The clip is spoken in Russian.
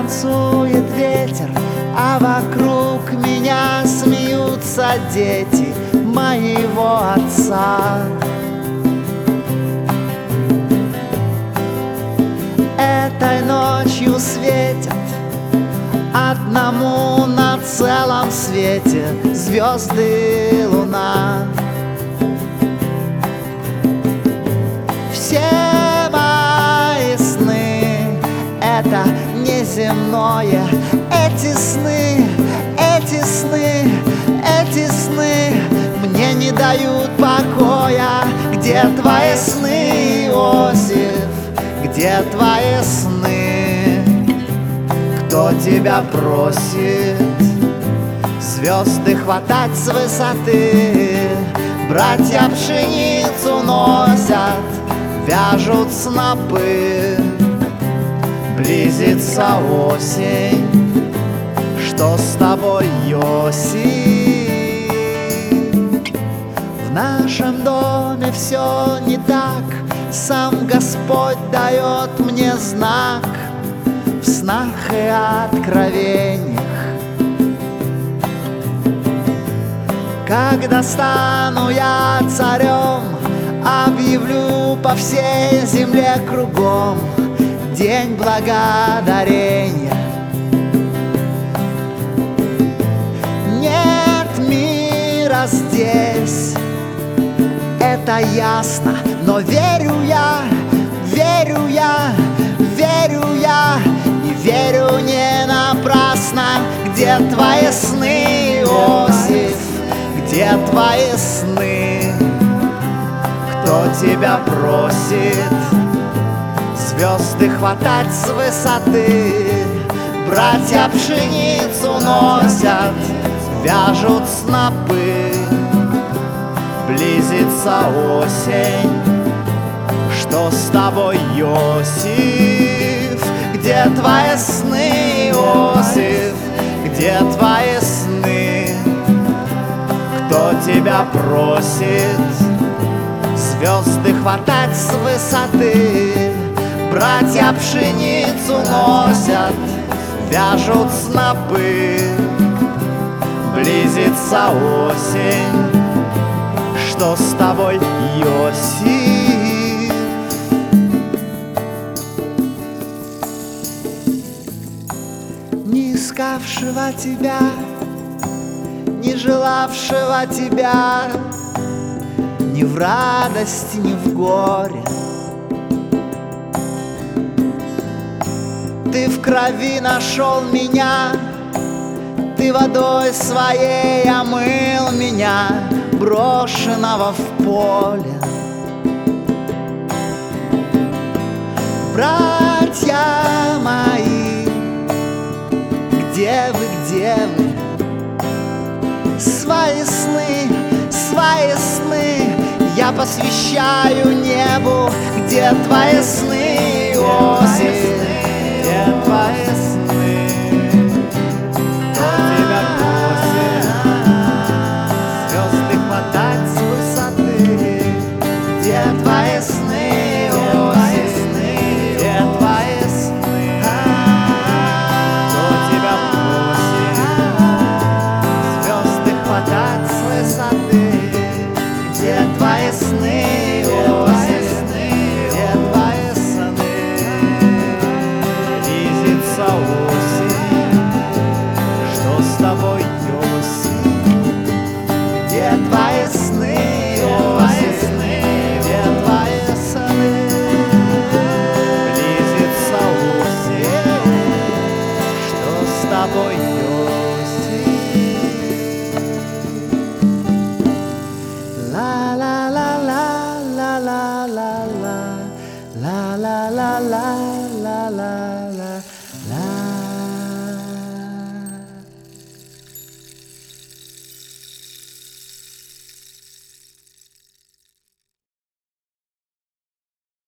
танцует ветер, а вокруг меня смеются дети моего отца. Этой ночью светят одному на целом свете звезды и луна. Все мои сны — это неземное. Эти сны, эти сны, эти сны мне не дают покоя. Где твои сны, Иосиф? Где твои сны? Кто тебя просит звезды хватать с высоты? Братья пшеницу носят, вяжут снопы. Близится осень, что с тобой, Иосиф? В нашем доме все не так. Сам Господь дает мне знак в снах и откровениях. Когда стану я царем, объявлю по всей земле кругом день благодарения. Нет мира здесь, это ясно, но верю я, верю я, верю я, и верю не напрасно. Где твои сны, Иосиф? Где твои сны? Кто тебя просит звезды хватать с высоты? Братья пшеницу носят, вяжут снопы. Близится осень, что с тобой, Иосиф? Где твои сны, Иосиф? Где твои сны? Кто тебя просит звезды хватать с высоты? Братья пшеницу носят, вяжут снопы. Близится осень, что с тобой, Иосиф? Не искавшего тебя, не желавшего тебя, ни в радости, ни в горе. Ты в крови нашел меня, ты водой своей омыл меня, брошенного в поле. Братья мои, где вы, где вы? Свои сны я посвящаю небу. Где твои сны, Иосиф?